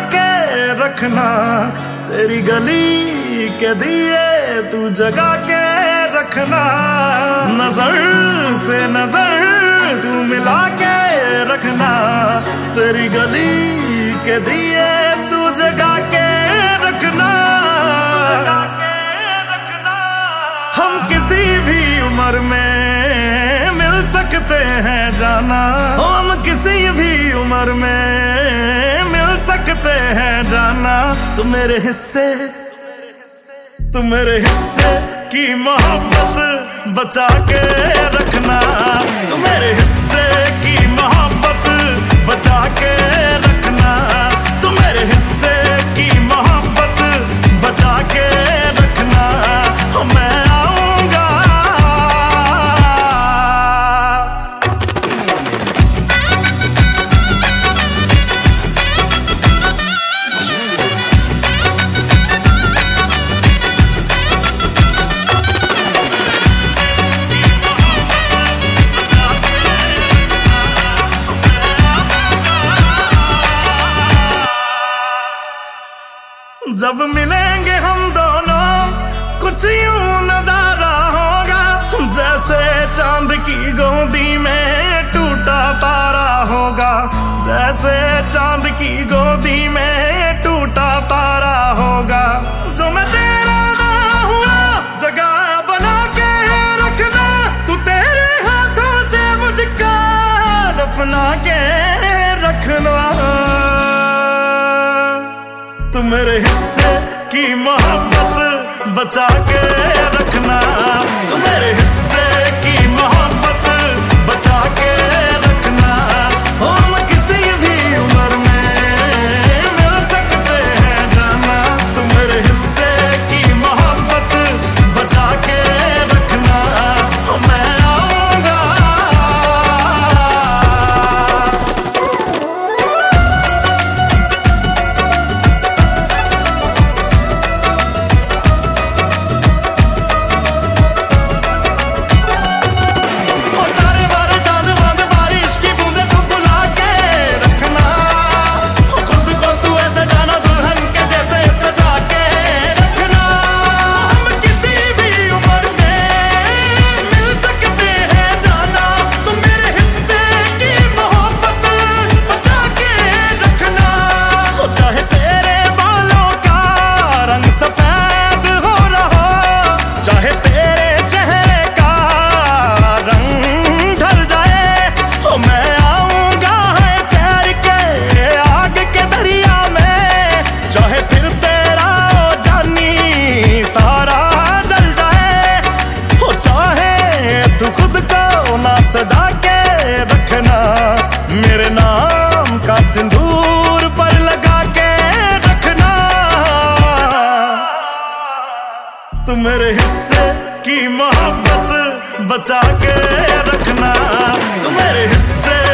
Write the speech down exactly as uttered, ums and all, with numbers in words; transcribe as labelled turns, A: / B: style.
A: के रखना, तेरी गली के दिए तू जगा के रखना, नजर से नजर तू मिला के रखना, तेरी गली के दिए तू जगा के रखना। हम किसी भी उम्र में मिल सकते हैं जाना, हम किसी भी उम्र में मिल सकते हैं जाना। तू मेरे हिस्से, तू मेरे हिस्से की मोहब्बत बचा के रखना, तू मेरे हिस्से की मोहब्बत बचा के रखना, तू मेरे हिस्से की मोहब्बत बचा के रखना। मैं आऊंगा जब मिलेंगे हम दोनों कुछ यूं नजारा होगा, जैसे चांद की गोदी में टूटा तारा होगा, जैसे चांद की गोदी में टूटा तारा होगा। जो मैं तेरा ना हुआ जगह बना के रखना, तू तेरे हाथों से मुझको दफना के रखना। तू मेरे हिस्से की मोहब्बत बचा के रखना, तू मेरे हिस्से की मोहब्बत बचा के रखना। हम किसी भी उम्र में मिल सकते हैं जाना, तू मेरे हिस्से की मोहब्बत बचा के रखना। मैं आऊंगा सजा के रखना, मेरे नाम का सिंदूर पर लगा के रखना। तू मेरे हिस्से की मोहब्बत बचा के रखना, तू मेरे हिस्से